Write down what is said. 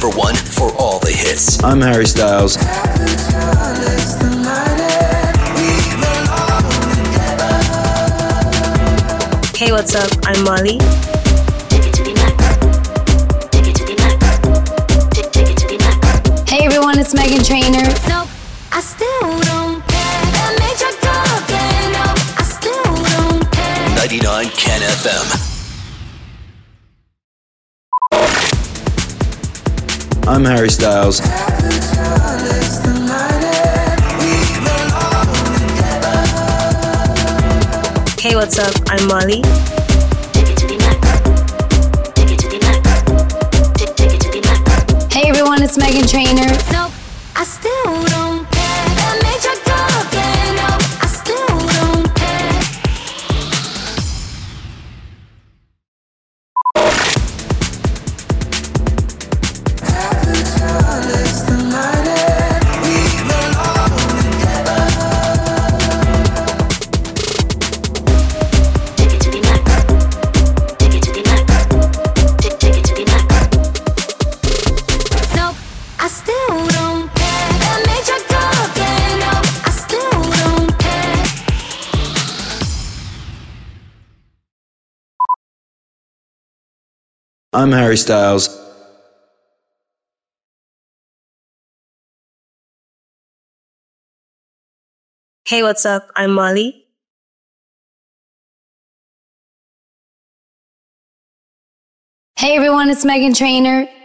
number one for all the hits. I'm Harry Styles. Hey, what's up? I'm Molly. Hey everyone, it's Meghan Trainor. Nope, I still don't care. That made you go again. Nope, I still don't care. 99 Ken FM. I'm Harry Styles. Hey, what's up? I'm Molly. Hey everyone, it's Meghan Trainor. Nope, I still don't care. That made you go again. Nope, I still don't care. Nope, I still don't care. That made you go again. Nope, I still don't care. I'm Harry Styles. Hey, what's up? I'm Molly. Hey everyone, it's Meghan Trainor.